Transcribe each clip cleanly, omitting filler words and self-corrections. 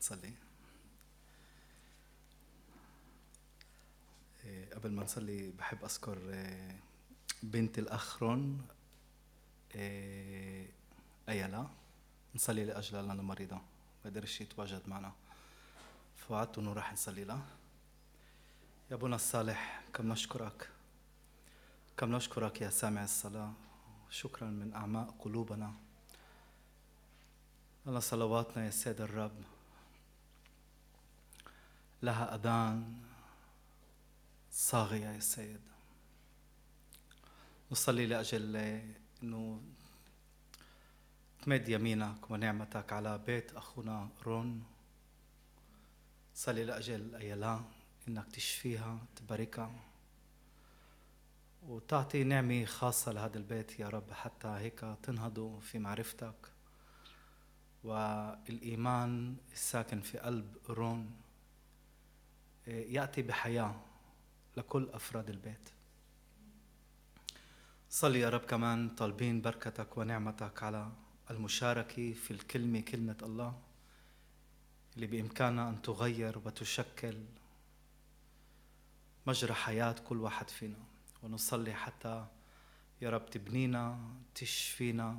نصلي. قبل ما نصلي بحب أذكر بنت الأخ رون أيلا، نصلي لأجلها لأنها مريضة ما قدرش يتواجد معنا، فوعدت إنه راح نصلي لها. يا أبونا الصالح، كم نشكرك، كم نشكرك يا سامع الصلاة، شكرا من أعماق قلوبنا لأن صلواتنا يا سيد الرب لها أذان صاغية يا سيد. نصلي لأجل إنه تمد يمينك ونعمتك على بيت أخونا رون. صلي لأجل أيلا إنك تشفيها تباركها وتعطي نعمة خاصة لهذا البيت يا رب، حتى هيك تنهضوا في معرفتك، والإيمان الساكن في قلب رون يأتي بحياة لكل أفراد البيت. صلي يا رب كمان طالبين بركتك ونعمتك على المشاركة في الكلمة، كلمة الله اللي بإمكانها أن تغير وتشكل مجرى حياة كل واحد فينا. ونصلي حتى يا رب تبنينا، تشفينا،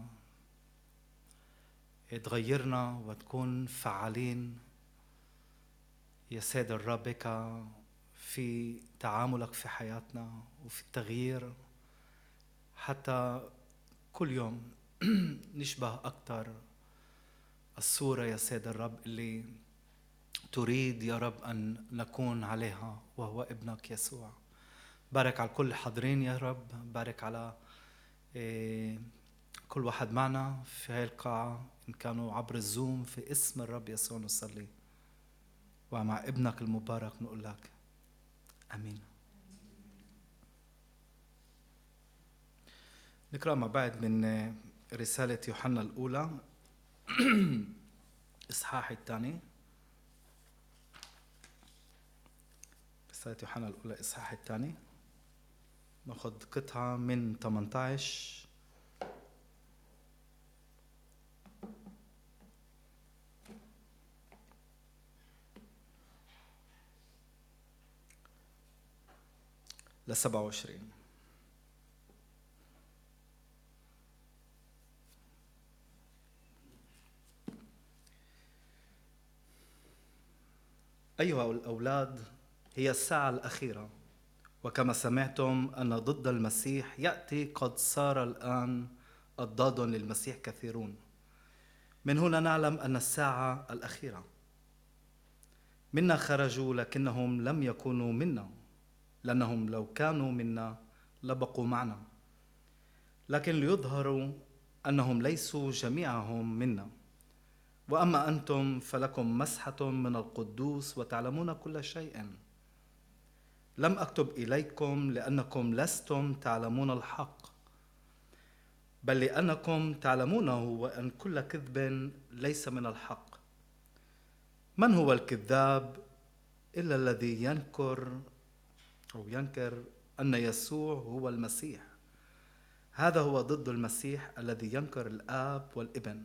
تغيرنا وتكون فعالين يا سيد الرب بك في تعاملك في حياتنا وفي التغيير، حتى كل يوم نشبه أكثر الصورة يا سيد الرب اللي تريد يا رب أن نكون عليها، وهو ابنك يسوع. بارك على كل حاضرين يا رب، بارك على كل واحد معنا في هاي القاعة إن كانوا عبر الزوم، في اسم الرب يسوع نصلي، ومع ابنك المبارك نقول لك أمين. نقرأ مع بعض من رسالة يوحنا الأولى إصحاح الثاني. رسالة يوحنا الأولى إصحاح الثاني، نأخذ قطعة من 18 ل 27. أيها الأولاد، هي الساعة الأخيرة، وكما سمعتم أن ضد المسيح يأتي، قد صار الآن الضاد للمسيح كثيرون. من هنا نعلم أن الساعة الأخيرة. منا خرجوا لكنهم لم يكونوا منا، لأنهم لو كانوا منا لبقوا معنا، لكن ليظهروا أنهم ليسوا جميعهم منا. وأما أنتم فلكم مسحة من القدوس وتعلمون كل شيء. لم أكتب إليكم لأنكم لستم تعلمون الحق، بل لأنكم تعلمونه، وأن كل كذب ليس من الحق. من هو الكذاب إلا الذي ينكر أن يسوع هو المسيح؟ هذا هو ضد المسيح الذي ينكر الآب والابن.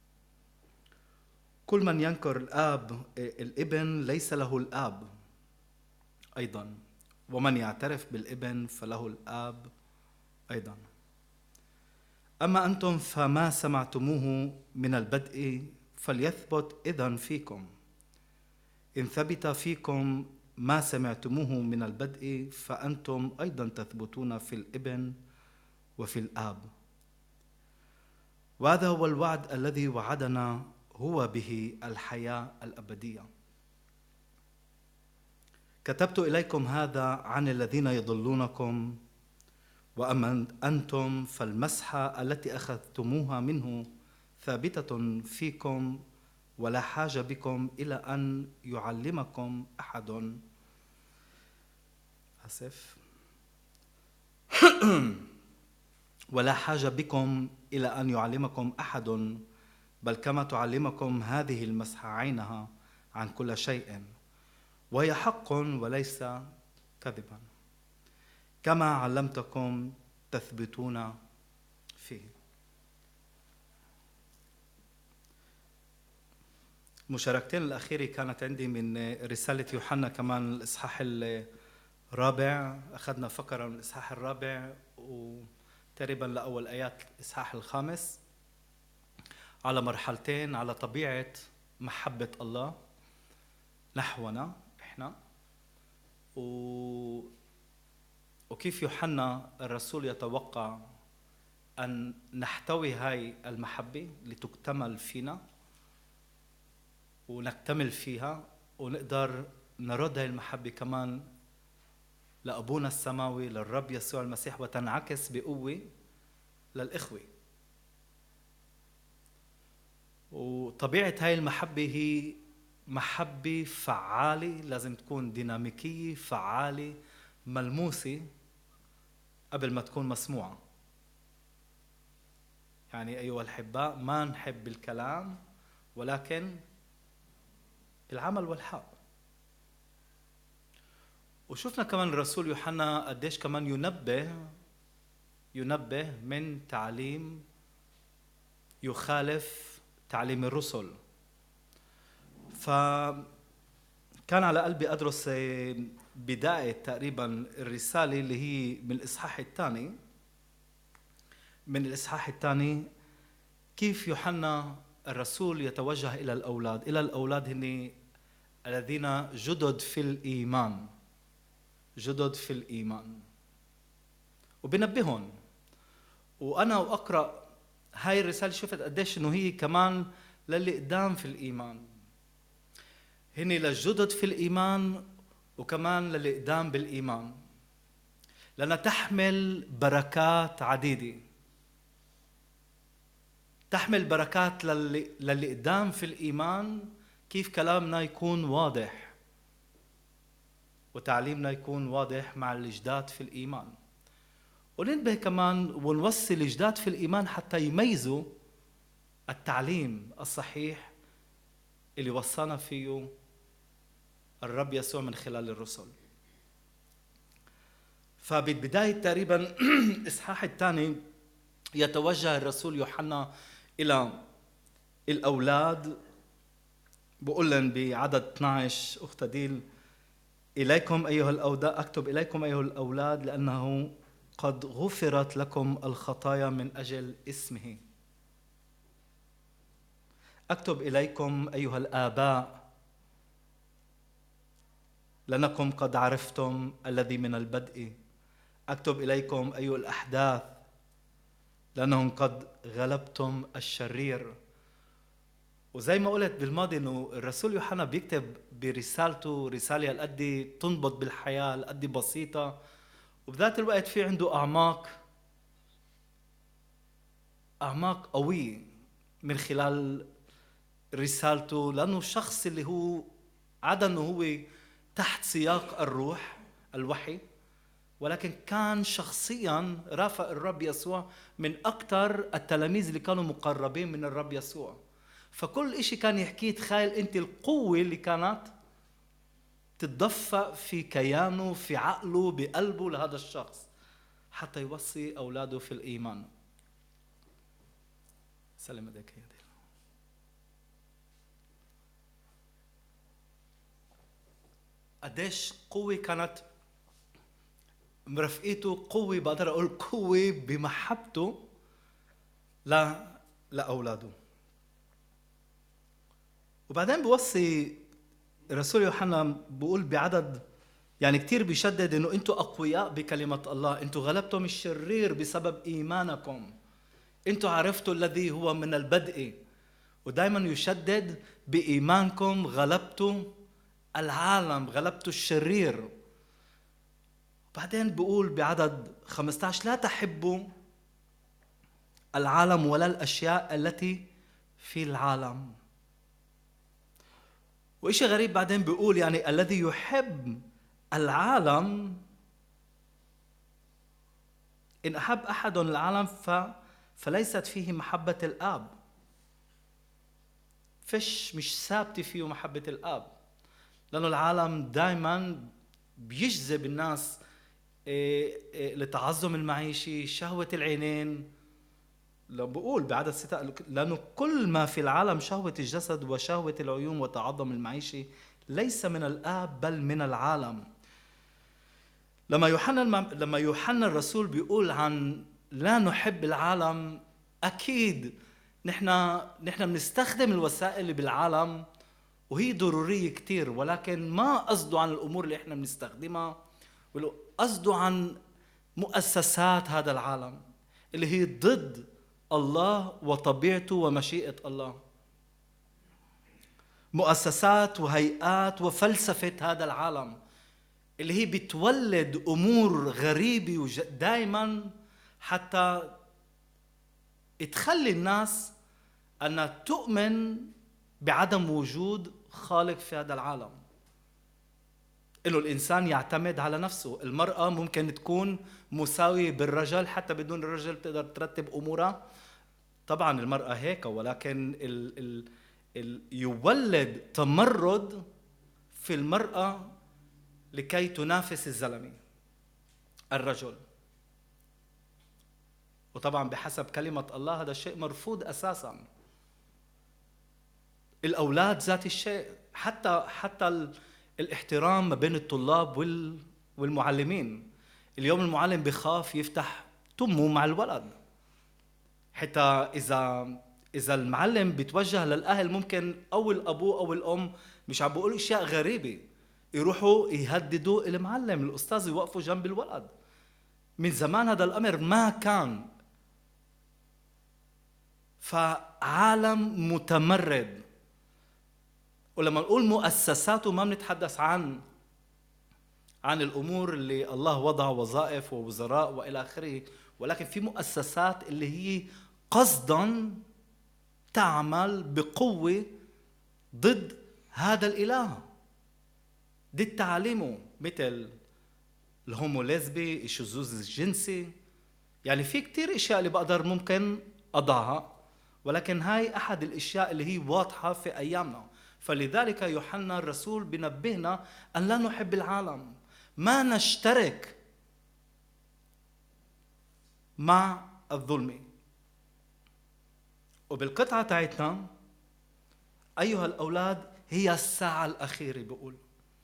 كل من ينكر الابن ليس له الآب أيضا، ومن يعترف بالابن فله الآب أيضا. أما أنتم فما سمعتموه من البدء فليثبت إذن فيكم. إن ثبت فيكم ما سمعتموه من البدء فأنتم أيضا تثبتون في الابن وفي الآب. وهذا هو الوعد الذي وعدنا، هو به الحياة الأبدية. كتبت إليكم هذا عن الذين يضلونكم، وأما أنتم فالمسحة التي أخذتموها منه ثابتة فيكم، ولا حاجة بكم إلى أن يعلمكم أحد ولا حاجة بكم إلى أن يعلمكم أحد، بل كما تعلمكم هذه المسحة عينها عن كل شيء، وهي حق وليس كذبا، كما علمتكم تثبتون فيه. المشاركتين الأخيرة كانت عندي من رسالة يوحنا كمان الإصحاح الرابع، أخذنا فقرة من الإصحاح الرابع وتقريبا لأول آيات الإصحاح الخامس على مرحلتين، على طبيعة محبة الله نحونا إحنا، وكيف يوحنا الرسول يتوقع أن نحتوي هاي المحبة لتكتمل فينا ونكتمل فيها، ونقدر نرد هاي المحبة كمان لأبونا السماوي للرب يسوع المسيح، وتنعكس بقوة للإخوة. وطبيعة هاي المحبة هي محبة فعالة، لازم تكون ديناميكية فعالة ملموسة قبل ما تكون مسموعة. يعني أيها الأحباء، ما نحب الكلام ولكن العمل والحق. وشفنا كمان الرسول يوحنا قديش كمان ينبه من تعليم يخالف تعليم الرسل. فكان على قلبي أدرس بداية تقريبا الرسالة اللي هي من الإصحاح الثاني، كيف يوحنا الرسول يتوجه إلى الأولاد هن الذين جدد في الإيمان، وبنبههم. وأنا وأقرأ هاي الرسالة شفت قديش إنه هي كمان للي قدام في الإيمان، هن للجدد في الإيمان وكمان للي قدام بالإيمان، لأنها تحمل بركات عديدة، تحمل بركات للي قدام في الإيمان. كيف كلامنا يكون واضح وتعليمنا يكون واضح مع الجداد في الإيمان، وننبه كمان ونوصل الجداد في الإيمان حتى يميزوا التعليم الصحيح اللي وصانا فيه الرب يسوع من خلال الرسل. فبالبداية تقريبا إصحاح الثاني يتوجه الرسول يوحنا إلى الأولاد، بقول لهم بعدد 12 أخت ديل: إليكم أيها الأولاد، أكتب إليكم أيها الأولاد لأنه قد غفرت لكم الخطايا من أجل اسمه. أكتب إليكم أيها الآباء لأنكم قد عرفتم الذي من البدء. أكتب إليكم أيها الأحداث لأنهم قد غلبتم الشرير. وزي ما قلت بالماضي إنه الرسول يوحنا بيكتب برسالته رسالة القد تنبض بالحياة، القد بسيطة، وبذات الوقت في عنده أعماق قوية من خلال رسالته، لأنه الشخص اللي هو عدا أنه هو تحت سياق الوحي، ولكن كان شخصيا رافق الرب يسوع، من أكثر التلاميذ اللي كانوا مقربين من الرب يسوع. فكل إشي كان يحكيه، تخيل أنت القوة اللي كانت تتدفق في كيانه، في عقله، بقلبه لهذا الشخص حتى يوصي أولاده في الإيمان. سلم ايديك يا ديل. قديش قوة كانت مرافقته، قوة بقدر أقول قوة بمحبته لأولاده. وبعدين بوصي الرسول يوحنا بيقول بعدد يعني كتير بيشدد إنه أنتوا أقوياء بكلمة الله، أنتوا غلبتم الشرير بسبب إيمانكم، أنتوا عرفتوا الذي هو من البدء. ودايما يشدد بإيمانكم غلبتوا العالم، غلبتوا الشرير. بعدين بيقول بعدد 15: لا تحبوا العالم ولا الأشياء التي في العالم. وإشي غريب بعدين بيقول يعني الذي يحب العالم، إن أحب أحد العالم فليست فيه محبة الآب. مش ثابتة فيه محبة الآب، لأنه العالم دايما بيجذب الناس لتعظم المعيشة، شهوة العينين، لو بقول بعدد 6 لأنه كل ما في العالم شهوة الجسد وشهوة العيون وتعظم المعيشة ليس من الآب بل من العالم. لما يوحنا الرسول بيقول عن لا نحب العالم، أكيد نحن بنستخدم الوسائل اللي بالعالم وهي ضرورية كتير، ولكن ما قصده عن الأمور اللي احنا بنستخدمها، قصده عن مؤسسات هذا العالم اللي هي ضد الله وطبيعته ومشيئة الله. مؤسسات وهيئات وفلسفة هذا العالم اللي هي بتولد أمور غريبة دائما حتى تخلي الناس أنها تؤمن بعدم وجود خالق في هذا العالم، إنه الإنسان يعتمد على نفسه. المرأة ممكن تكون مساوية بالرجل، حتى بدون الرجل تقدر ترتب أمورها. طبعا المرأة هيك، ولكن يولد تمرد في المرأة لكي تنافس الزلمة الرجل. وطبعا بحسب كلمة الله هذا الشيء مرفوض أساسا. الأولاد ذات الشيء، حتى الاحترام ما بين الطلاب والمعلمين. اليوم المعلم بخاف يفتح تمه مع الولد، حتى إذا المعلم بيتوجه للأهل ممكن أو الأبو أو الأم مش عم بيقولوا أشياء غريبة يروحوا يهددوا المعلم الأستاذ يوقفوا جنب الولد. من زمان هذا الأمر ما كان. فعالم متمرد. ولما نقول مؤسساته ما بنتحدث عن الأمور اللي الله وضع وظائف ووزراء وإلى آخره، ولكن في مؤسسات اللي هي قصداً تعمل بقوة ضد هذا الإله، ضد تعاليمه، مثل الهومو ليزبي، الشذوذ الجنسي. يعني في كتير اشياء اللي بقدر ممكن اضعها، ولكن هاي احد الاشياء اللي هي واضحة في ايامنا. فلذلك يوحنا الرسول بنبهنا ان لا نحب العالم، ما نشترك مع الظلم. وبالقطعة تاعتنا ايها الاولاد هي الساعة الاخيرة. بقول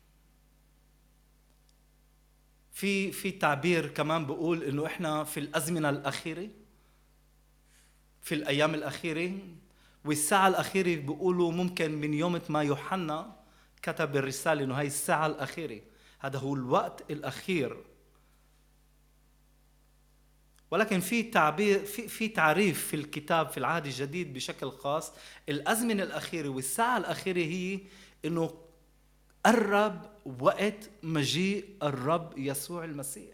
في تعبير كمان بقول انه احنا في الازمنه الاخيره، في الايام الاخيره، والساعه الاخيره بيقولوا ممكن من يوم ما يوحنا كتب الرساله انه هي الساعه الاخيره، هذا هو الوقت الاخير. ولكن في تعبير في تعريف في الكتاب في العهد الجديد بشكل خاص، الازمنه الاخيره والساعه الاخيره هي انه قرب وقت مجيء الرب يسوع المسيح،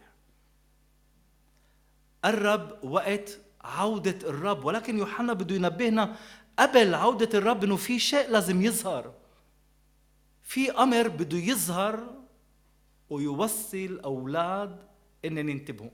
قرب وقت عودة الرب. ولكن يوحنا بده ينبهنا قبل عودة الرب انه في شيء لازم يظهر، في امر بده يظهر ويوصي الاولاد ان ننتبهوا.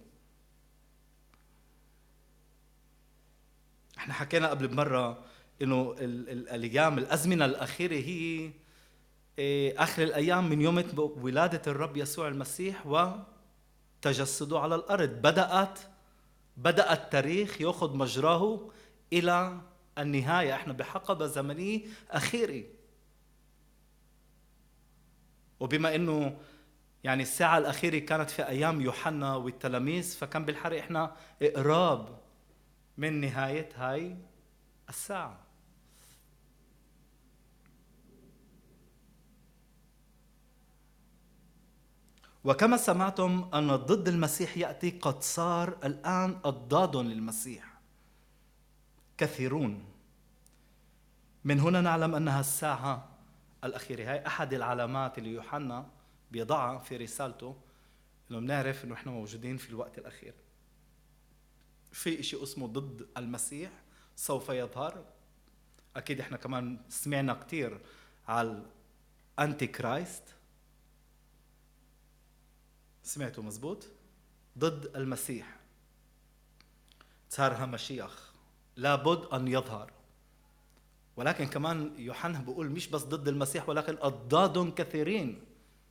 احنا حكينا قبل بمرة انه الايام الازمنة الاخيرة هي آخر الأيام من يوم ولادة الرب يسوع المسيح وتجسده على الأرض. بدأ التاريخ يأخذ مجراه إلى النهاية. احنا بحقبة زمنية أخيرة، وبما أنه يعني الساعة الأخيرة كانت في أيام يوحنا والتلاميذ، فكان بالحري احنا إقراب من نهاية هاي الساعة. وكما سمعتم أن ضد المسيح يأتي، قد صار الآن أضداد للمسيح كثيرون. من هنا نعلم أنها الساعة الأخيرة. هاي أحد العلامات اللي يوحنا بيضعها في رسالته، إنه بنعرف إنه إحنا موجودين في الوقت الأخير. في إشي اسمه ضد المسيح سوف يظهر. أكيد إحنا كمان سمعنا كتير على الأنتي كرايست، سمعتوا مزبوط؟ ضد المسيح صار مشيخ لابد أن يظهر. ولكن كمان يوحنا بيقول مش بس ضد المسيح، ولكن أضداد كثيرين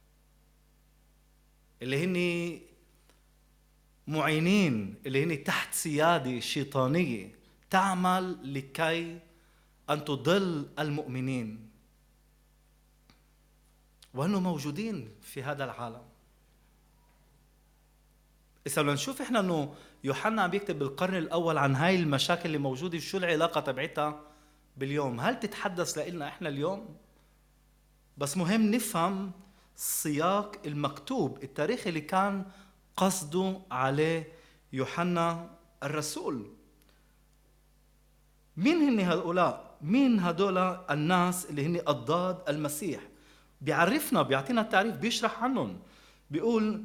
اللي هن معينين، اللي هن تحت سيادة شيطانية تعمل لكي أن تضل المؤمنين وأنهم موجودين في هذا العالم. إذا بدنا نشوف إحنا إنه يوحنا عم بيكتب بالقرن الأول عن هاي المشاكل اللي موجودة، شو العلاقة تبعتها باليوم؟ هل تتحدث لنا إحنا اليوم؟ بس مهم نفهم سياق المكتوب، التاريخ اللي كان قصده عليه يوحنا الرسول. مين هن هؤلاء؟ مين هدول الناس اللي هن أضداد المسيح؟ بيعرفنا، بيعطينا التعريف، بيشرح عنهم. بيقول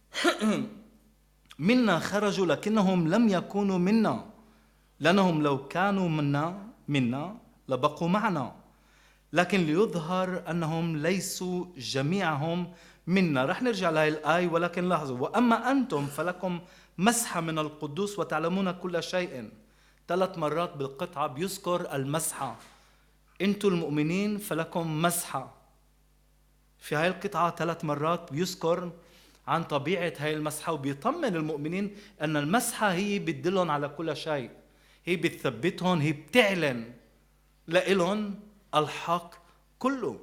منا خرجوا لكنهم لم يكونوا منا، لأنهم لو كانوا منا لبقوا معنا، لكن ليظهر أنهم ليسوا جميعهم منا. رح نرجع لهي الآية، ولكن لاحظوا: وأما أنتم فلكم مسحة من القدوس وتعلمون كل شيء. 3 مرات بالقطعة بيذكر المسحة. أنتم المؤمنين فلكم مسحة. في هاي القطعة 3 مرات بيذكر عن طبيعة هاي المسحة، وبيطمن المؤمنين أن المسحة هي بتدلهم على كل شيء، هي بتثبتهم، هي بتعلن لإلهم الحق كله.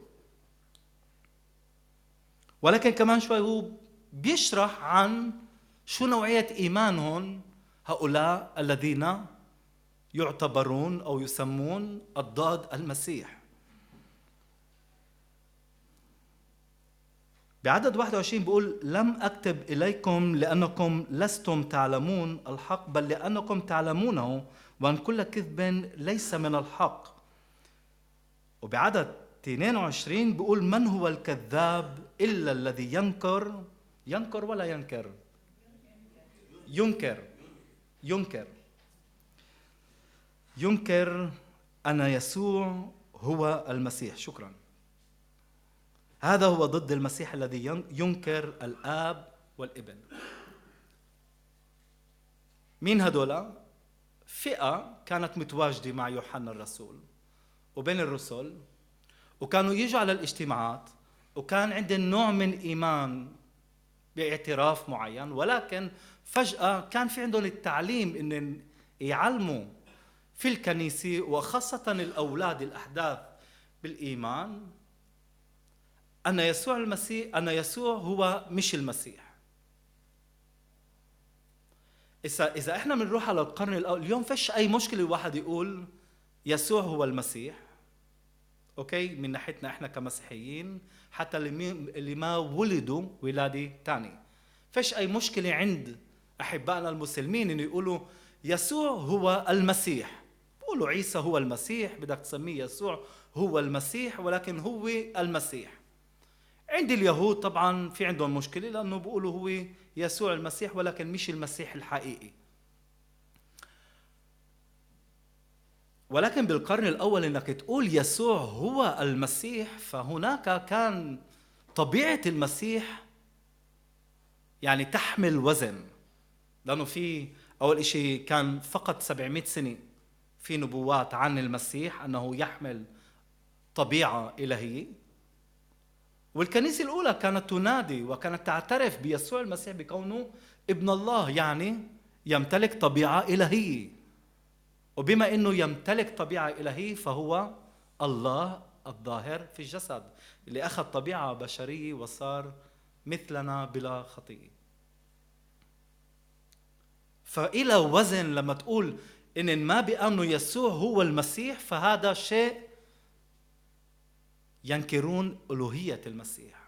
ولكن كمان شوي هو بيشرح عن شو نوعية إيمانهم هؤلاء الذين يعتبرون أو يسمون أضداد المسيح. بعدد 21 بيقول: لم أكتب إليكم لأنكم لستم تعلمون الحق، بل لأنكم تعلمونه، وأن كل كذب ليس من الحق. وبعدد 22 بيقول: من هو الكذاب إلا الذي ينكر ولا ينكر؟ ينكر أن يسوع هو المسيح. شكرا. هذا هو ضد المسيح الذي ينكر الآب والابن. مين هدول؟ فئة كانت متواجدة مع يوحنا الرسول وبين الرسل، وكانوا يجوا على الاجتماعات، وكان عندهم نوع من إيمان باعتراف معين، ولكن فجأة كان في عندهم التعليم إن يعلموا في الكنيسة، وخاصة الأولاد الأحداث بالإيمان، أن يسوع هو مش المسيح. إذا إحنا بنروح على القرن الأول اليوم، فيش أي مشكلة الواحد يقول يسوع هو المسيح، أوكي، من ناحيتنا إحنا كمسيحيين، حتى اللي ما ولدوا ولادة تاني، فيش أي مشكلة عند أحبائنا المسلمين إنه يقولوا يسوع هو المسيح. بقولوا عيسى هو المسيح، بدك تسميه يسوع هو المسيح، ولكن هو المسيح. عند اليهود طبعا في عندهم مشكلة، لأنه بيقولوا هو يسوع المسيح، ولكن مش المسيح الحقيقي. ولكن بالقرن الأول إنك تقول يسوع هو المسيح، فهناك كان طبيعة المسيح يعني تحمل وزن، لأنه في أول إشي كان فقط 700 سنة في نبوات عن المسيح أنه يحمل طبيعة إلهية، والكنيسة الأولى كانت تنادي وكانت تعترف بيسوع المسيح بكونه ابن الله، يعني يمتلك طبيعة إلهية. وبما أنه يمتلك طبيعة إلهية فهو الله الظاهر في الجسد، اللي أخذ طبيعة بشرية وصار مثلنا بلا خطيئة. فإلى وزن لما تقول إن ما بأنه يسوع هو المسيح، فهذا شيء ينكرون ألوهية المسيح.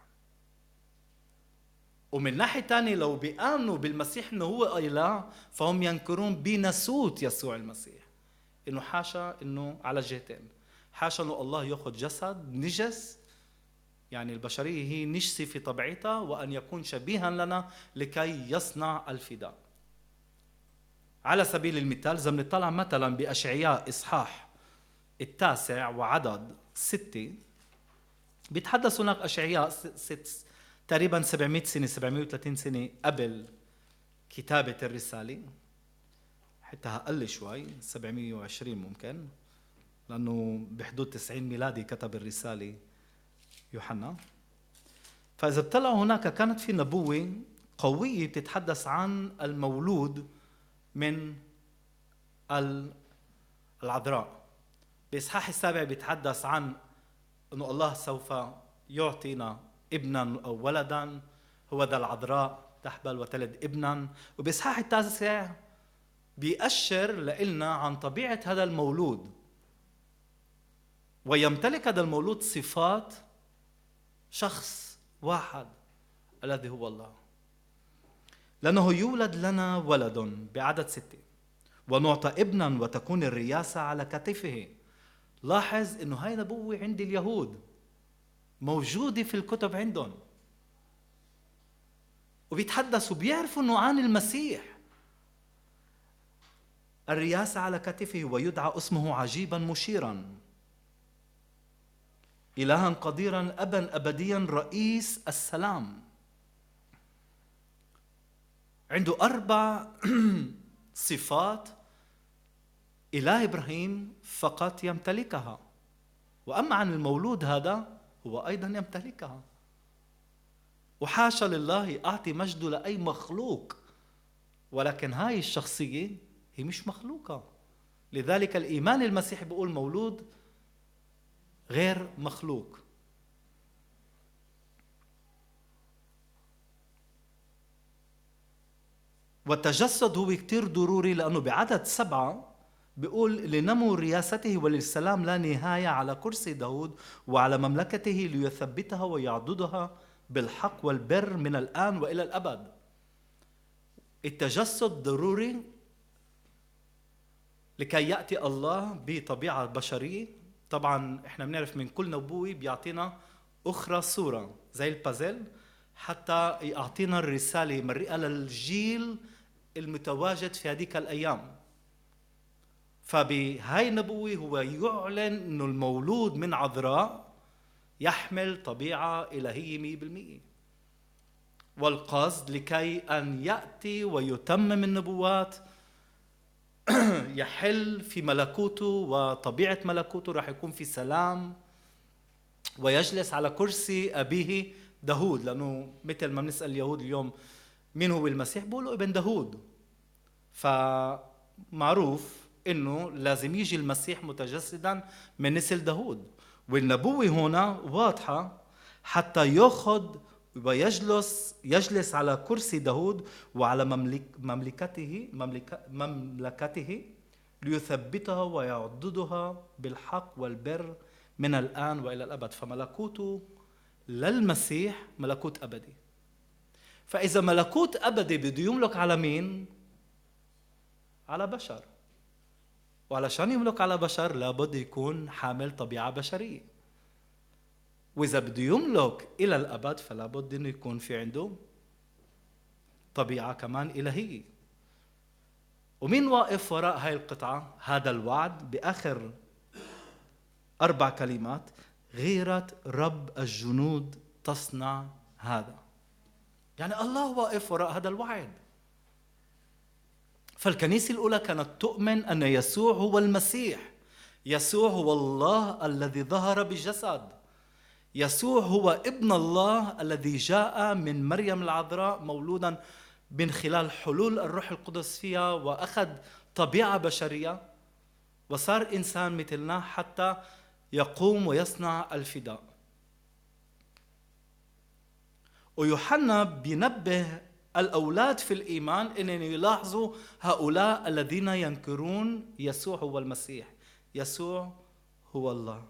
ومن ناحية تانية لو بيآمنوا بالمسيح إنه هو إله، فهم ينكرون بناسوت يسوع المسيح، إنه حاشا إنه على جهتين، حاشا إنه الله يأخذ جسد نجس، يعني البشرية هي نجسة في طبيعتها، وأن يكون شبيها لنا لكي يصنع الفداء. على سبيل المثال إذا بنطلع مثلا بأشعياء إصحاح 9 وعدد 6، بيتحدث هناك أشعياء تقريبا 700 سنة 730 سنة قبل كتابة الرسالة، حتى أقل شوي 720 ممكن، لأنه بحدود 90 ميلادي كتب الرسالة يوحنا. فإذا بتطلعوا هناك كانت في نبوة قوية بتتحدث عن المولود من العذراء. بإصحاح السابع بيتحدث عن أنه الله سوف يعطينا ابنا أو ولدا، هو ذا العذراء تحبل وتلد ابنا. وبإصحاح التاسع بيأشر لنا عن طبيعة هذا المولود، ويمتلك هذا المولود صفات شخص واحد الذي هو الله. لأنه يولد لنا ولد بعدد 6، ونعطى ابنا وتكون الرياسة على كتفه. لاحظ انه هاي نبوة عند اليهود موجودة في الكتب عندهم، وبيتحدثوا بيعرفوا انه عن المسيح. الرياسة على كتفه ويدعى اسمه عجيبا مشيرا، إلها قديرا، أبا أبديا، رئيس السلام. عنده 4 صفات إله إبراهيم فقط يمتلكها، وأما عن المولود هذا هو أيضا يمتلكها. وحاشا لله أعطي مجده لأي مخلوق، ولكن هاي الشخصية هي مش مخلوقة. لذلك الإيمان المسيحي بيقول مولود غير مخلوق. والتجسد هو كتير ضروري، لأنه بعدد 7 بيقول لنمو رياسته وللسلام لا نهاية على كرسي داود وعلى مملكته ليثبتها ويعضدها بالحق والبر من الآن وإلى الأبد. التجسد ضروري لكي يأتي الله بطبيعة بشرية. طبعا احنا بنعرف من كل نبوة بيعطينا أخرى صورة زي البازل حتى يعطينا الرسالة مرئة للجيل المتواجد في هذيك الأيام. فبهاي النبوة هو يعلن أنه المولود من عذراء يحمل طبيعة إلهية 100%، والقصد لكي أن يأتي ويتمم النبوات يحل في ملكوته، وطبيعة ملكوته راح يكون في سلام، ويجلس على كرسي أبيه داود. لأنه مثل ما بنسأل اليهود اليوم مين هو المسيح، بيقولوا ابن داود. فمعروف إنه لازم يجي المسيح متجسدا من نسل داود، والنبوة هنا واضحة حتى يأخذ ويجلس على كرسي داود وعلى مملكته ليثبتها ويعضدها بالحق والبر من الآن وإلى الأبد. فملكوته للمسيح ملكوت أبدي. فإذا ملكوت أبدي بده يملك على مين؟ على بشر، وعلشان يملك على بشر لابد يكون حامل طبيعة بشرية، وإذا بده يملك إلى الأبد فلابد أنه يكون في عنده طبيعة كمان إلهية. ومين واقف وراء هاي القطعة؟ هذا الوعد بآخر 4 كلمات: غيرة رب الجنود تصنع هذا. يعني الله واقف وراء هذا الوعد. فالكنيسة الأولى كانت تؤمن أن يسوع هو المسيح، يسوع هو الله الذي ظهر بجسد، يسوع هو ابن الله الذي جاء من مريم العذراء مولودا من خلال حلول الروح القدس فيها، وأخذ طبيعة بشرية وصار إنسان مثلنا حتى يقوم ويصنع الفداء. ويوحنا بينبه الأولاد في الإيمان إنهم يلاحظوا هؤلاء الذين ينكرون يسوع هو المسيح، يسوع هو الله.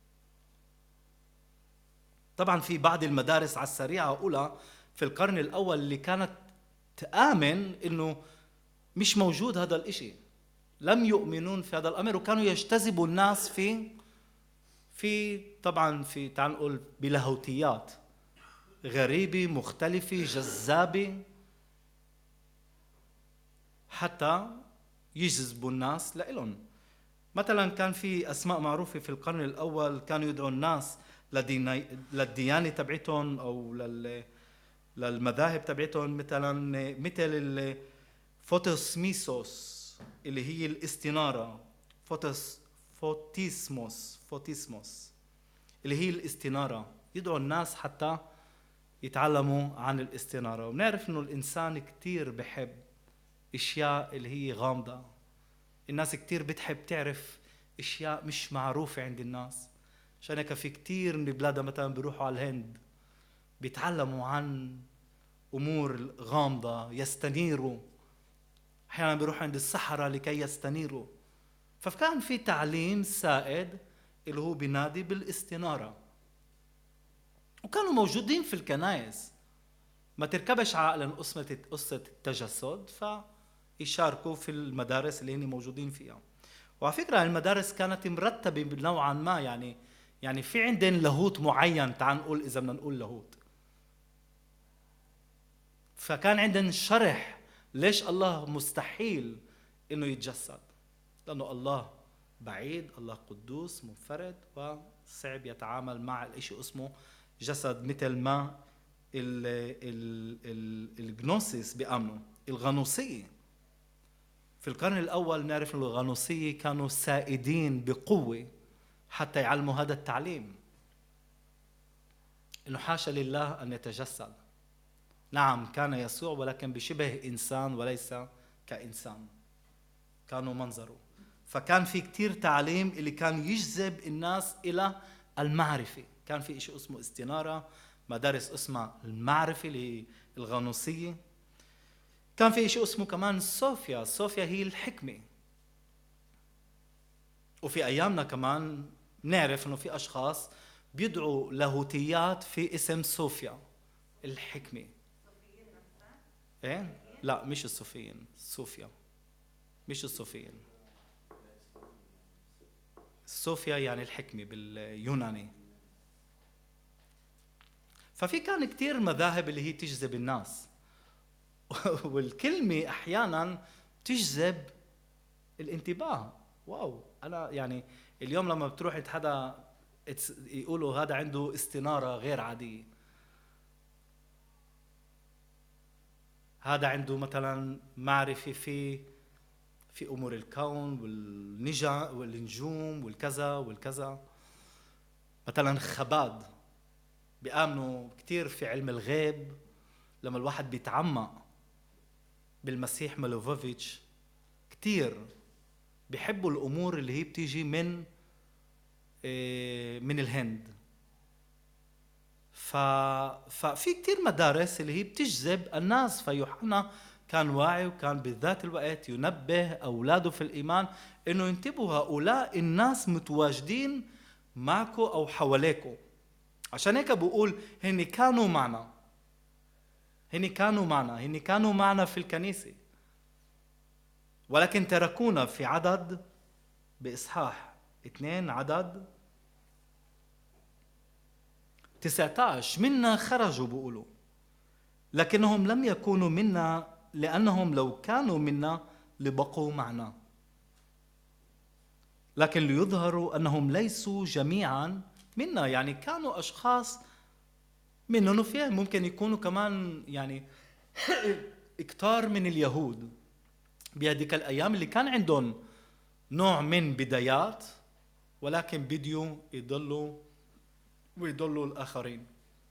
طبعا في بعض المدارس على السريعة أولى في القرن الأول اللي كانت تآمن إنه مش موجود هذا الإشي، لم يؤمنون في هذا الأمر، وكانوا يجتذبوا الناس في طبعا في تعال نقول بلاهوتيات غريبة مختلفة جذابة حتى يجذبوا الناس لإلهم. مثلا كان في أسماء معروفة في القرن الأول كانوا يدعوا الناس للديانة تبعتهم أو للمذاهب تبعتهم، مثل الفوتوسميسوس اللي هي الاستنارة، فوتيسموس اللي هي الاستنارة. يدعوا الناس حتى يتعلموا عن الاستنارة. ونعرف انه الانسان كتير بحب اشياء اللي هي غامضة، الناس كتير بتحب تعرف اشياء مش معروفة عند الناس. عشان هيك في كتير من البلاد مثلا بيروحوا على الهند بيتعلموا عن امور غامضة يستنيروا، احيانا بيروحوا عند السحرة لكي يستنيروا. فكان في تعليم سائد اللي هو بينادي بالاستنارة، وكانوا موجودين في الكنائس. ما تركبش عقلا قصة التجسد، فيشاركوا في المدارس اللي هن موجودين فيها. وعلى فكرة المدارس كانت مرتبة نوعا ما، يعني في عندنا لاهوت معين، تعال نقول إذا بدنا نقول لاهوت. فكان عندنا شرح ليش الله مستحيل إنه يتجسد، لأنه الله بعيد، الله قدوس منفرد، وصعب يتعامل مع الإشي اسمه جسد، مثل ما الجنوسيس بيأمنوا. الغنوصية في القرن الأول نعرف أن الغنوصية كانوا سائدين بقوة حتى يعلموا هذا التعليم، إنه حاشا لله أن يتجسد. نعم كان يسوع ولكن بشبه إنسان وليس كإنسان، كانوا منظره. فكان في كتير تعليم اللي كان يجذب الناس إلى المعرفة. كان في إشي اسمه استنارة، مدارس اسمها المعرفة اللي هي الغنوصية. كان في إشي اسمه كمان صوفيا، صوفيا هي الحكمة. وفي أيامنا كمان نعرف إنه في أشخاص بيدعوا لاهوتيات في اسم صوفيا الحكمة. إيه؟ لا مش الصوفيين، صوفيا مش الصوفيين. صوفيا يعني الحكمة باليوناني. ففي كان كتير مذاهب اللي هي تجذب الناس والكلمة أحيانا تجذب الانتباه. واو، أنا يعني اليوم لما بتروح عند حدا يقولوا هذا عنده استنارة غير عادية، هذا عنده مثلا معرفة في أمور الكون والنجوم والكذا والكذا. مثلا خباد بيآمنوا كتير في علم الغيب. لما الواحد بيتعمق بالمسيح مالوفوفيتش كتير بيحبوا الأمور اللي هي بتيجي من الهند. ففي كتير مدارس اللي هي بتجذب الناس. فيوحنا كان واعي وكان بذات الوقت ينبه أولاده في الإيمان إنه ينتبهوا، هؤلاء الناس متواجدين معكم أو حواليكم. عشان هيك بقول هن كانوا معنا، هن كانوا معنا في الكنيسة، ولكن تركونا. في عدد بإصحاح 2 عدد 19 منا خرجوا بيقولوا، لكنهم لم يكونوا منا، لأنهم لو كانوا منا لبقوا معنا، لكن ليظهروا أنهم ليسوا جميعا منا. يعني كانوا أشخاص منهم، فيها ممكن يكونوا كمان يعني كتار من اليهود بهذيك الأيام اللي كان عندهم نوع من بدايات، ولكن بديوا يضلوا ويضلوا الآخرين.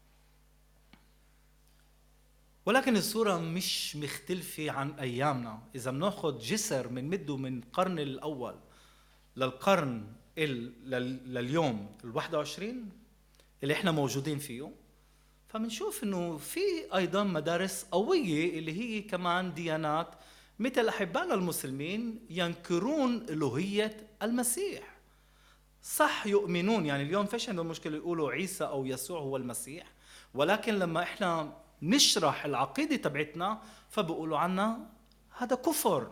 ولكن الصورة مش مختلفة عن أيامنا. إذا بناخد جسر من مده من القرن الأول للقرن لليوم 21 اللي احنا موجودين فيه، فمنشوف انه في ايضا مدارس قوية اللي هي كمان ديانات مثل احبائنا المسلمين ينكرون الوهية المسيح. صح يؤمنون، يعني اليوم فيش عندهم مشكلة يقولوا عيسى او يسوع هو المسيح، ولكن لما احنا نشرح العقيدة تبعتنا فبقولوا عنا هذا كفر.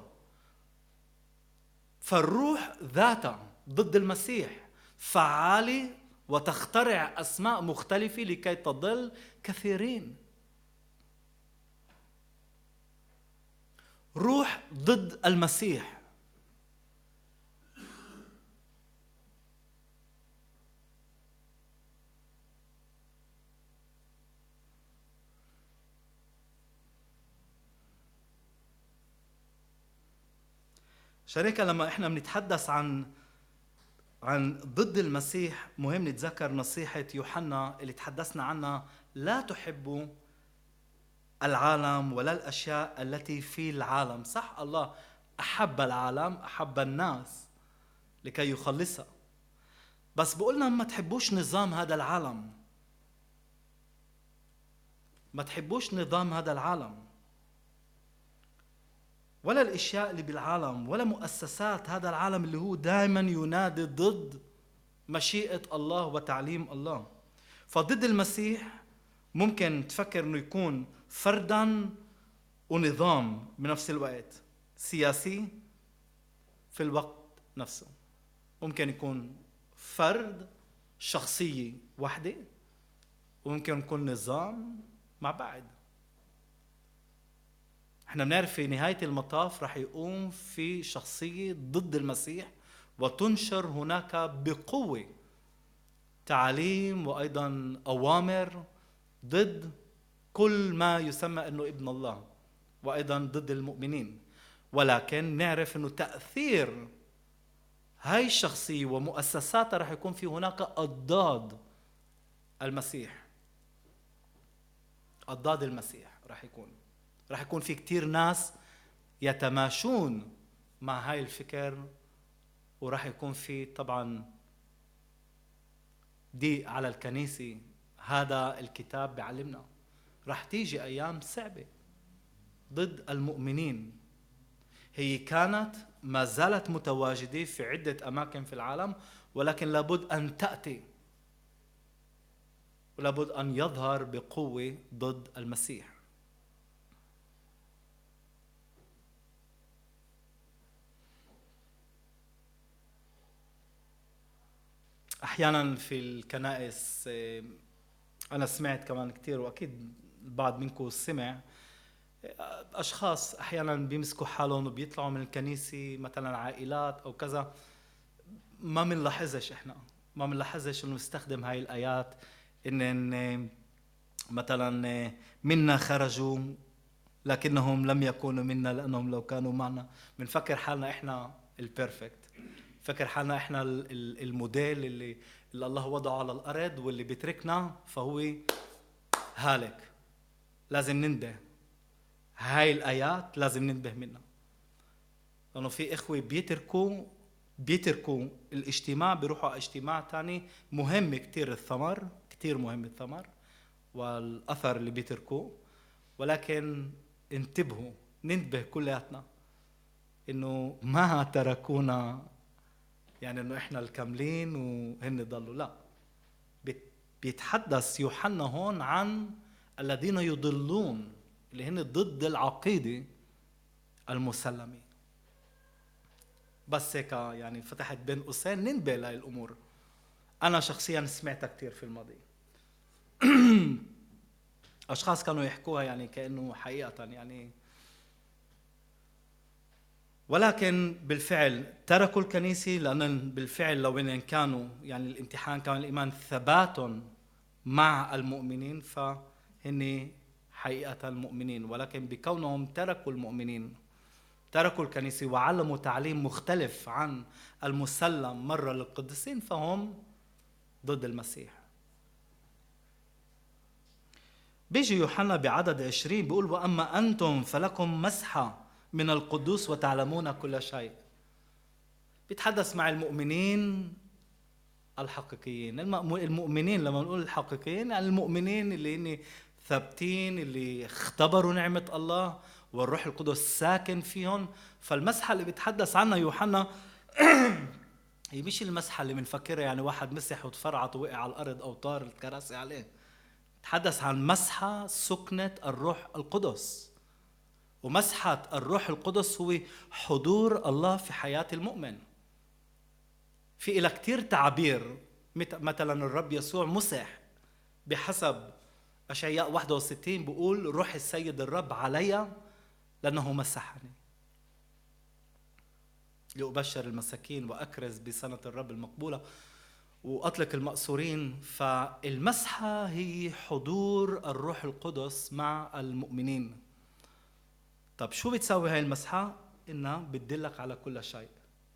فالروح ذاتها ضد المسيح فعالة وتخترع أسماء مختلفة لكي تضل كثيرين. روح ضد المسيح. شركة لما احنا بنتحدث عن ضد المسيح مهم نتذكر نصيحة يوحنا اللي تحدثنا عنها: لا تحبوا العالم ولا الأشياء التي في العالم. صح الله أحب العالم، أحب الناس، لكي يخلصها. بس بقولنا ما تحبوش نظام هذا العالم، ما تحبوش نظام هذا العالم ولا الاشياء اللي بالعالم ولا مؤسسات هذا العالم اللي هو دائما ينادي ضد مشيئة الله وتعليم الله. فضد المسيح ممكن تفكر انه يكون فردا ونظام بنفس الوقت، سياسي في الوقت نفسه. ممكن يكون فرد، شخصية واحدة، وممكن يكون نظام مع بعض. احنا بنعرف في نهاية المطاف رح يقوم في شخصية ضد المسيح وتنشر هناك بقوة تعاليم وأيضا أوامر ضد كل ما يسمى أنه ابن الله وأيضا ضد المؤمنين. ولكن نعرف أنه تأثير هاي الشخصية ومؤسساتها رح يكون في هناك أضداد المسيح، أضداد المسيح رح يكون في كتير ناس يتماشون مع هاي الفكر، ورح يكون في طبعا ضيق على الكنيسة. هذا الكتاب بيعلمنا رح تيجي أيام صعبة ضد المؤمنين. هي كانت ما زالت متواجدة في عدة أماكن في العالم، ولكن لابد أن تأتي ولابد أن يظهر بقوة ضد المسيح. أحيانا في الكنائس أنا سمعت كمان كتير، وأكيد البعض منكم سمع، أشخاص أحيانا بيمسكوا حالهم وبيطلعوا من الكنيسة مثلا عائلات أو كذا، ما منلاحظش إحنا ما منلاحظش إنه نستخدم هاي الآيات إن مثلا منا خرجوا لكنهم لم يكونوا منا لأنهم لو كانوا معنا. بنفكر حالنا إحنا البيرفكت، فكر حالنا إحنا الموديل اللي الله وضعه على الأرض، واللي بيتركنا فهو هالك. لازم ننده هاي الآيات، لازم ننتبه منها، لأنه في إخوة بيتركوا الاجتماع، بيروحوا على اجتماع تاني مهم كتير الثمر، كتير مهم الثمر والأثر اللي بيتركوه. ولكن انتبهوا، ننتبه كلياتنا إنه ما تركونا يعني إنه إحنا الكاملين وهن ضلوا، لا. بيتحدث يوحنا هون عن الذين يضلون اللي هن ضد العقيدة المسلمة. بس هيك يعني فتحت بين قوسين ننبه لهي الأمور. أنا شخصيا سمعتها كتير في الماضي. أشخاص كانوا يحكوها يعني كأنه حقيقة يعني، ولكن بالفعل تركوا الكنيسة، لأن بالفعل لو إن كانوا يعني الامتحان كان الإيمان ثبات مع المؤمنين فهن حقيقة المؤمنين. ولكن بكونهم تركوا المؤمنين، تركوا الكنيسة وعلموا تعليم مختلف عن المسلم مرة للقديسين، فهم ضد المسيح. بيجي يوحنا بعدد 20 بيقول: وأما أنتم فلكم مسحة من القدوس وتعلمون كل شيء. بيتحدث مع المؤمنين الحقيقيين. المؤمنين لما نقول الحقيقيين يعني المؤمنين اللي هن ثابتين، اللي اختبروا نعمة الله والروح القدس ساكن فيهم. فالمسحة اللي بيتحدث عنها يوحنا هي مش المسحة اللي بنفكرها يعني واحد مسح وتفرعت ووقع على الأرض أو طار الكراسي عليه. تحدث عن مسحة سكنة الروح القدس، ومسحة الروح القدس هو حضور الله في حياة المؤمن. في إلى كتير تعبير، مثلا الرب يسوع مسح بحسب أشعياء 61 بيقول: روح السيد الرب علي لأنه مسحني لأبشر المساكين وأكرز بسنة الرب المقبولة وأطلق المأسورين. فالمسحة هي حضور الروح القدس مع المؤمنين. طب شو بتسوي هاي المسحة؟ إنها بتدلك على كل شيء.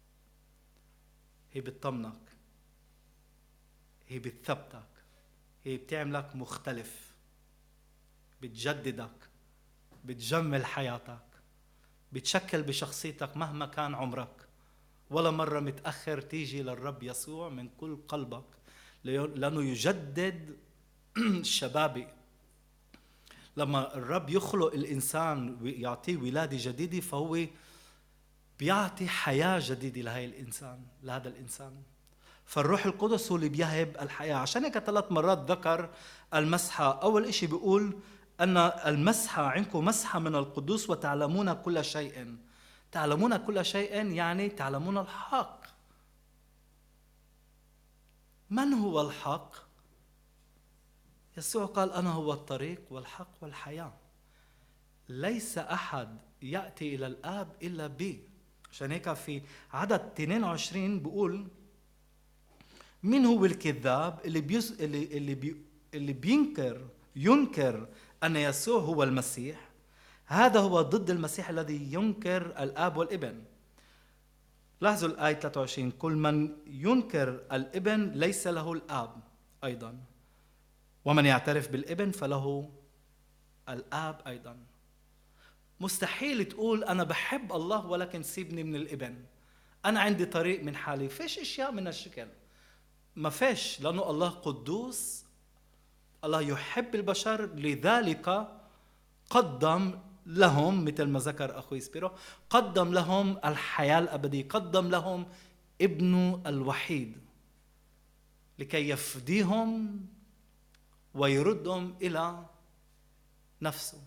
هي بتطمنك، هي بتثبتك، هي بتعملك مختلف، بتجددك، بتجمل حياتك، بتشكل بشخصيتك مهما كان عمرك ولا مرة متأخر تيجي للرب يسوع من كل قلبك، لأنه يجدد شبابي. لما الرب يخلق الإنسان ويعطيه ولادة جديدة، فهو بيعطي حياة جديدة لهذا الإنسان. فالروح القدس هو اللي بيهب الحياة. عشان هيك 3 مرات ذكر المسحة. أول إشي بيقول أن المسحة عندكم مسحة من القدوس وتعلمون كل شيء. تعلمون كل شيء يعني تعلمون الحق. من هو الحق؟ يسوع قال أنا هو الطريق والحق والحياة، ليس أحد يأتي إلى الآب إلا بي. عشان هيك في عدد 22 بيقول مين هو الكذاب اللي ينكر أن يسوع هو المسيح. هذا هو ضد المسيح الذي ينكر الآب والابن. لاحظوا الآية 23 كل من ينكر الابن ليس له الآب أيضا، ومن يعترف بالابن فله الآب أيضا. مستحيل تقول أنا بحب الله ولكن سيبني من الابن، أنا عندي طريق من حالي. فيش إشياء من الشكل، ما فيش، لأنه الله قدوس، الله يحب البشر، لذلك قدم لهم مثل ما ذكر أخوي سبيرو، قدم لهم الحياة الأبدية، قدم لهم ابنه الوحيد لكي يفديهم ويردهم إلى نفسه.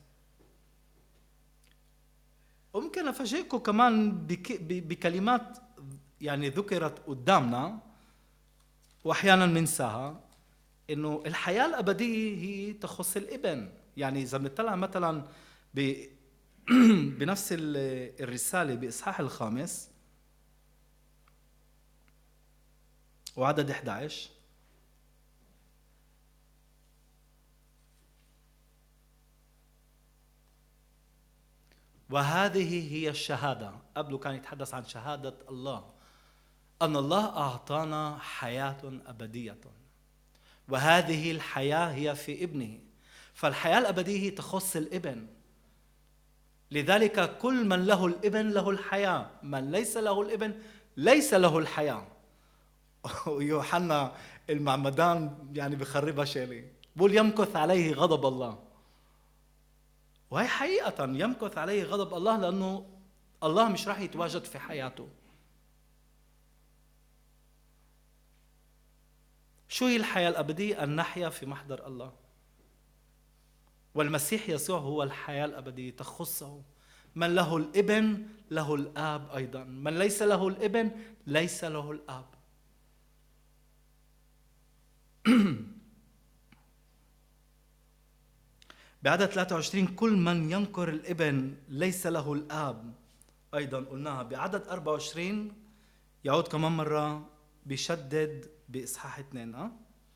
وممكن أفاجئكم كمان بكلمات يعني ذكرت قدامنا وأحيانا ننساها، إنه الحياة الأبدية هي تخص الابن. يعني إذا بنطلع مثلا بنفس الرسالة بإصحاح 5 وعدد 11 وهذه هي الشهادة. قبله كان يتحدث عن شهادة الله، أن الله أعطانا حياة أبدية، وهذه الحياة هي في ابنه. فالحياة الأبدية تخص الابن، لذلك كل من له الابن له الحياة، من ليس له الابن ليس له الحياة. ويوحنا المعمدان يعني بخربها شيلي، بقول يمكث عليه غضب الله. وهي حقيقة يمكث عليه غضب الله، لأنه الله مش راح يتواجد في حياته. شو هي الحياة الأبدية؟ أن نحيا في محضر الله، والمسيح يسوع هو الحياة الأبدية تخصه. من له الابن له الآب أيضا، من ليس له الابن ليس له الآب. بعدد 23 كل من ينكر الابن ليس له الآب أيضا قلناها. بعدد 24 يعود كمان مرة بيشدد بإصحاح 2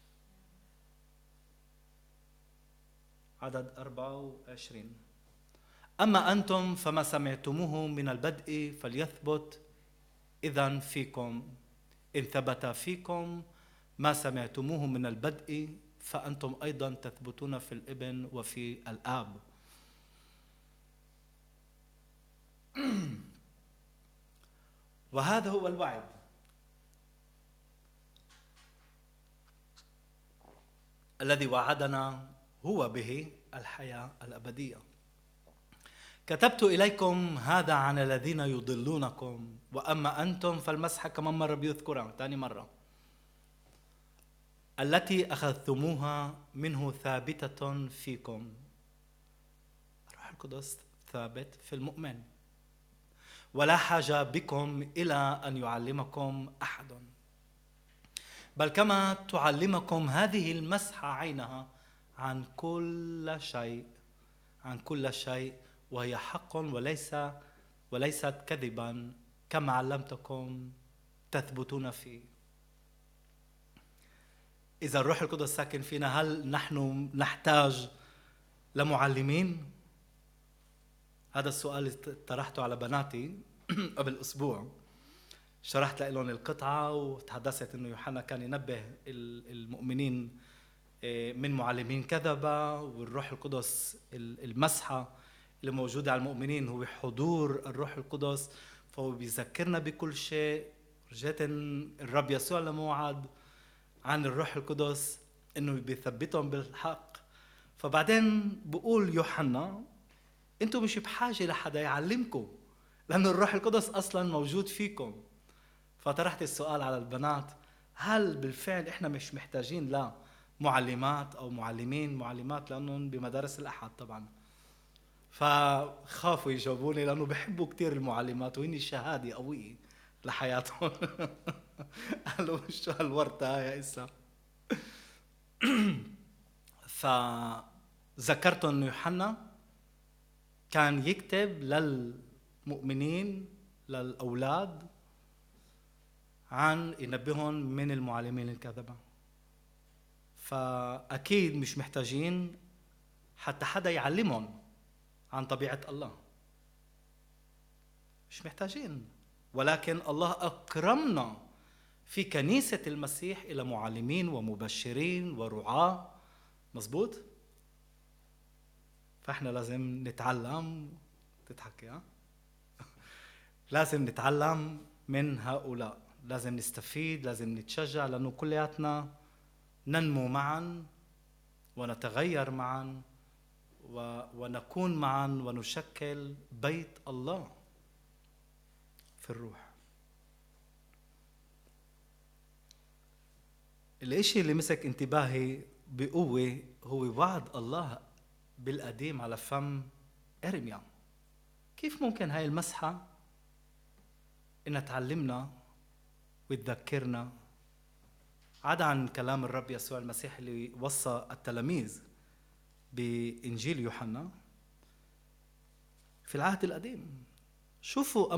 عدد 24 أما أنتم فما سمعتموه من البدء فليثبت إذن فيكم، إن ثبت فيكم ما سمعتموه من البدء فأنتم أيضا تثبتون في الابن وفي الآب. وهذا هو الوعد الذي وعدنا هو به الحياة الأبدية. كتبت إليكم هذا عن الذين يضلونكم، وأما أنتم فالمسحة كمان مرة بيذكرها ثاني مرة التي أخذتموها منه ثابتة فيكم. الروح القدس ثابت في المؤمن، ولا حاجة بكم إلى أن يعلمكم أحد، بل كما تعلمكم هذه المسحة عينها عن كل شيء، وهي حق وليست كذبا، كما علمتكم تثبتون فيه. إذا الروح القدس ساكن فينا، هل نحن نحتاج لمعلمين؟ هذا السؤال اللي طرحته على بناتي قبل أسبوع. شرحت لهم القطعة وتحدثت إنه يوحنا كان ينبه المؤمنين من معلمين كذبة، والروح القدس المسحة اللي موجودة على المؤمنين هو حضور الروح القدس، فهو بيذكرنا بكل شيء رجعت الرب يسوع لما وعد عن الروح القدس انه بيثبتهم بالحق. فبعدين بقول يوحنا انتم مش بحاجه لحدا يعلمكم، لانه الروح القدس اصلا موجود فيكم. فطرحت السؤال على البنات، هل بالفعل احنا مش محتاجين لا معلمات او معلمات لانهم بمدارس الاحد طبعا. فخافوا يجاوبوني لانه بحبوا كتير المعلمات وهن شهاده قويه لحياتهم. قالوا شو هالورطه يا اسا. فذكرت انه يوحنا كان يكتب للمؤمنين للاولاد عن ينبههم من المعلمين الكذبه. فاكيد مش محتاجين حتى حدا يعلمهم عن طبيعه الله، مش محتاجين. ولكن الله اكرمنا في كنيسه المسيح الى معلمين ومبشرين ورعاة، مزبوط. فاحنا لازم نتعلم، تضحكي ها؟ لازم نتعلم من هؤلاء، لازم نستفيد، لازم نتشجع، لانه كلياتنا ننمو معا ونتغير معا ونكون معا ونشكل بيت الله في الروح. الاشي اللي مسك انتباهي بقوة هو وعد الله بالقديم على فم إرميا. كيف ممكن هاي المسحة إنها تعلمنا وتذكرنا عدا عن كلام الرب يسوع المسيح اللي وصى التلاميذ بإنجيل يوحنا في العهد القديم. شوفوا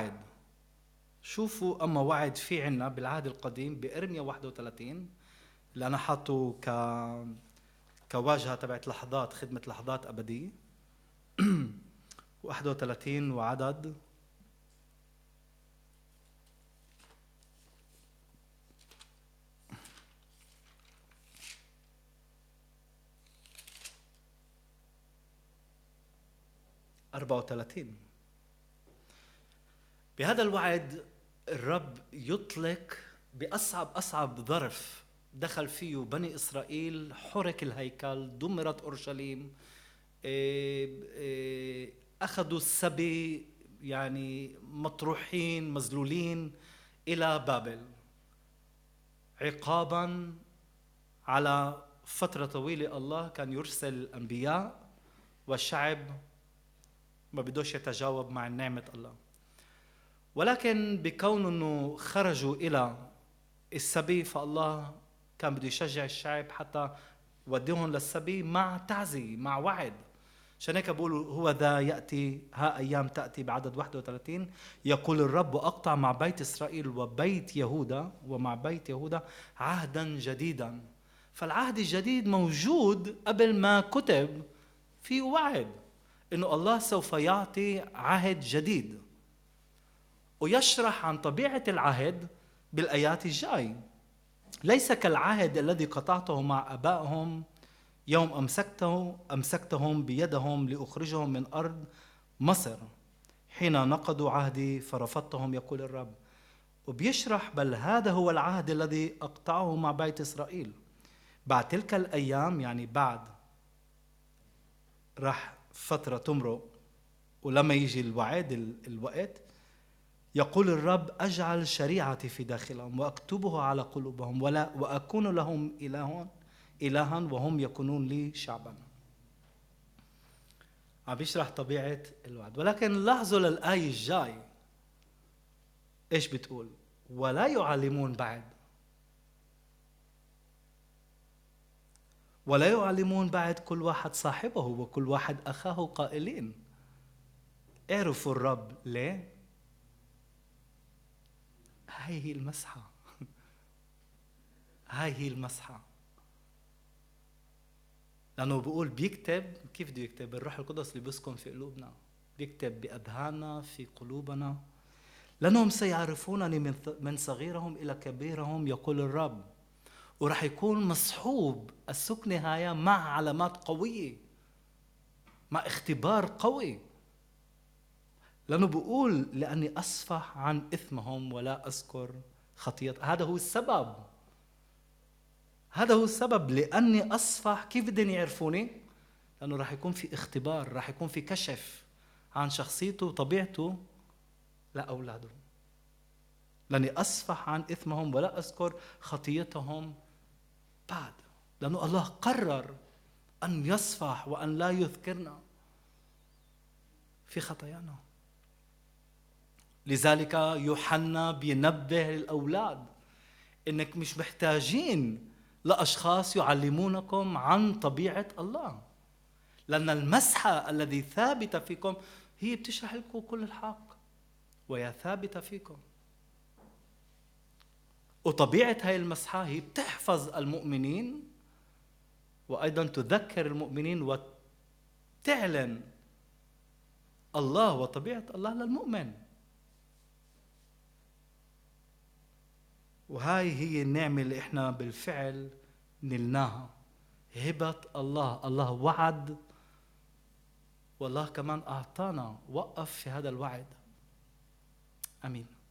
أما وعد في عنا بالعهد القديم بإرميا 31 اللي أنا حاطه كواجهة تبعت لحظات خدمة لحظات أبدية. 31 وعدد 34. بهذا الوعد الرب يطلق بأصعب ظرف دخل فيه بني إسرائيل، حرق الهيكل، دمرت أورشليم، أخذوا السبي، يعني مطروحين مذلولين إلى بابل عقابا على فترة طويلة. الله كان يرسل الأنبياء والشعب ما بدوش يتجاوب مع نعمة الله. ولكن بكون انه خرجوا الى السبي، فالله كان بده يشجع الشعب حتى وديهم للسبي مع تعزية مع وعد. عشان هيك بقولوا هو ذا يأتي، ها أيام تأتي بعدد 31 يقول الرب أقطع مع بيت إسرائيل وبيت يهوذا ومع بيت يهوذا عهدا جديدا. فالعهد الجديد موجود قبل ما كتب، في وعد إنه الله سوف يعطي عهد جديد، ويشرح عن طبيعة العهد بالآيات الجاي. ليس كالعهد الذي قطعته مع آبائهم يوم أمسكتهم بيدهم لأخرجهم من أرض مصر حين نقضوا عهدي فرفضتهم يقول الرب. وبيشرح بل هذا هو العهد الذي أقطعه مع بيت إسرائيل بعد تلك الأيام، يعني بعد راح فترة تمرق ولما يجي الوقت يقول الرب أجعل شريعتي في داخلهم وأكتبها على قلوبهم وأكون لهم إلها وهم يكونون لي شعبا. عم بيشرح طبيعة الوعد. ولكن لاحظوا للآية الجاي إيش بتقول؟ ولا يعلمون بعد كل واحد صاحبه وكل واحد أخاه قائلين اعرفوا الرب. ليه؟ هاي هي المسحة. هاي هي المسحة. لأنه بيقول بيكتب، كيف بده يكتب؟ الروح القدس اللي بيسكن في قلوبنا بيكتب بأذهاننا في قلوبنا. لأنهم سيعرفونني من صغيرهم إلى كبيرهم يقول الرب. ورح يكون مصحوب السكنة هاي مع علامات قوية، مع اختبار قوي. لأنه بيقول لأني أصفح عن إثمهم ولا أذكر خطيئة. هذا هو السبب، هذا هو السبب. لأني أصفح. كيف بدهم يعرفوني؟ لأنه راح يكون في اختبار، راح يكون في كشف عن شخصيته وطبيعته لأولاده. لأني أصفح عن إثمهم ولا أذكر خطيئتهم بعد. لأنه الله قرر أن يصفح وأن لا يذكرنا في خطايانا. لذلك يوحنا بينبه الأولاد إنك مش محتاجين لأشخاص يعلمونكم عن طبيعة الله، لأن المسحة الذي ثابتة فيكم هي بتشرح لكم كل الحق وهي ثابتة فيكم. وطبيعة هاي المسحة هي بتحفظ المؤمنين وأيضا تذكر المؤمنين وتعلن الله وطبيعة الله للمؤمن. وهاي هي النعمة اللي احنا بالفعل نلناها، هبة الله. الله وعد والله كمان أعطانا، وقف في هذا الوعد. أمين.